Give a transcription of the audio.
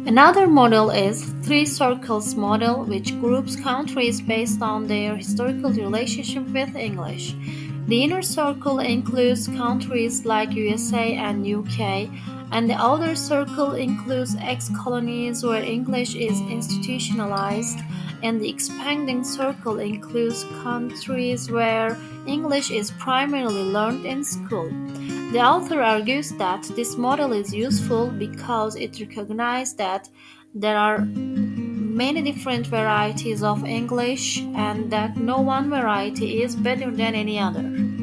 Another model is three circles model, which groups countries based on their historical relationship with English. The inner circle includes countries like USA and UK, and the outer circle includes ex-colonies where English is institutionalized, and the expanding circle includes countries where English is primarily learned in school. The author argues that this model is useful because it recognizes that there are many different varieties of English and that no one variety is better than any other.